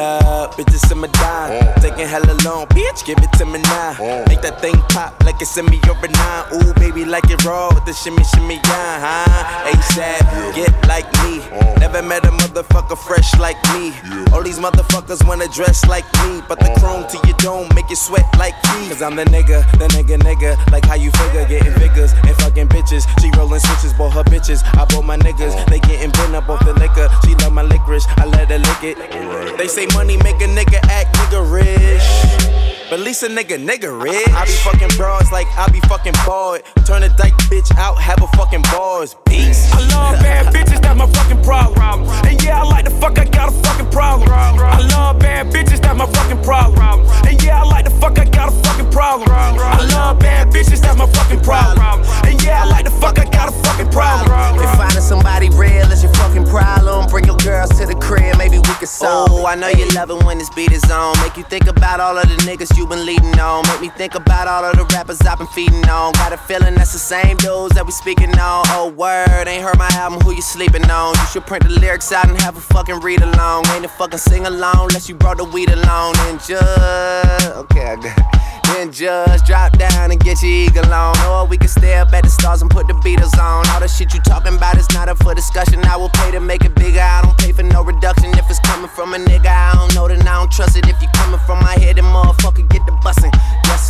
up, bitches in my dime. Taking hella long, bitch, give it to me now. Make that thing pop like it's in me over 9. Ooh, baby, like it raw with the shimmy, shimmy, yeah, huh? ASAP, get like me. Never met a motherfucker fresh like me. All these motherfuckers wanna dress like me, but the chrome to your dome make you sweat like me. Cause I'm the nigga, like how you figure, getting figures and fucking bitches. She rolling switches, bought her bitches. I bought my niggas, they getting bent up off the liquor. She love my licorice, I let her lick it. They say money make a nigga act niggerish, but at least a nigga rich. I be fucking bras like I be fucking bored. Turn a dyke bitch out, have a fucking bars. Peace. I love bad bitches, that's my fucking problem. And yeah, I like the fuck, I got a fucking problem. I love bad bitches, that's my fucking problem. And yeah, I like the fuck, I got a fucking problem. I love bad bitches, that's my fucking problem. And yeah, I like the fuck, I got a fucking problem. If finding somebody real is your fucking problem, bring your girls to the crib, maybe we can solve it. I know you love it when this beat is on. Make you think about all of the niggas you been leading on. Make me think about all of the rappers I've been feeding on. Got a feeling that's the same dudes that we speaking on. Oh word, ain't heard my album, who you sleeping on? You should print the lyrics out and have a fucking read along. Ain't a fucking sing along unless you brought the weed along. And just, okay, I got it. Then just drop down and get your eagle on. Or we can stay up at the stars and put the Beatles on. All the shit you talking about is not up for discussion. I will pay to make it bigger, I don't pay for no reduction. If it's coming from a nigga I don't know, then I don't trust it. If you coming from my head, then motherfucker get the bussin'. Yes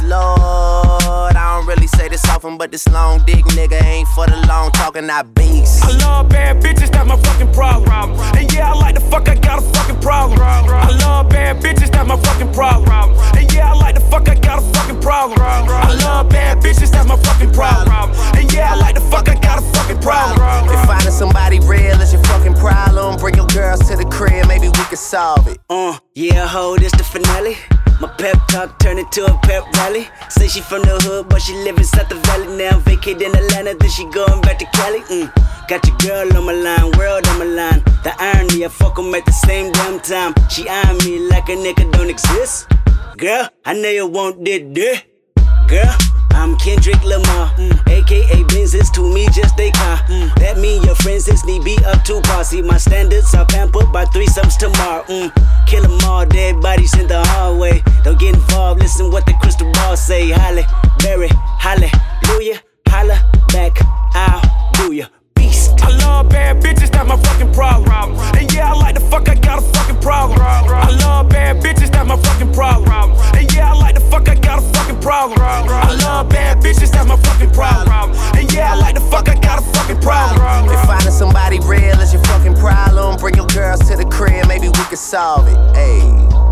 Lord, I don't really say this often, but this long dick nigga ain't for the long talking, I beast. I love bad bitches, that's my fucking problem. And yeah, I like the fuck, I got a fucking problem. I love bad bitches, that's my fucking problem. And yeah, I like the fuck, I got a fucking problem. I love bad bitches, that's my fucking problem. And yeah, I like the fuck, I got a fucking problem. If finding somebody real is your fucking problem, bring your girls to the crib, maybe we can solve it. Yeah, ho, this the finale. My pep talk turned into a pep rally. Say she from the hood, but she live inside the valley. Now vacated in Atlanta, then she going back to Cali. Got your girl on my line, world on my line. The irony, I fuck 'em at the same damn time. She eyeing me like a nigga don't exist. Girl, I know you want this. Girl, I'm Kendrick Lamar, aka Benzes to me just a car. That mean your friends is need be up to par. See my standards are pampered by threesomes tomorrow. Kill 'em all, dead bodies in the hallway. Don't get involved, listen what the crystal ball say. Halle, Berry, hallelujah, holla back, I'll do ya. I love bad bitches, that's my fucking problem. And yeah, I like the fuck, I got a fucking problem. I love bad bitches, that's my fucking problem. And yeah, I like the fuck, I got a fucking problem. I love bad bitches, that's my fucking problem. And yeah, I like the fuck, I got a fucking problem. If finding somebody real is your fucking problem, bring your girls to the crib, maybe we can solve it. Ayy.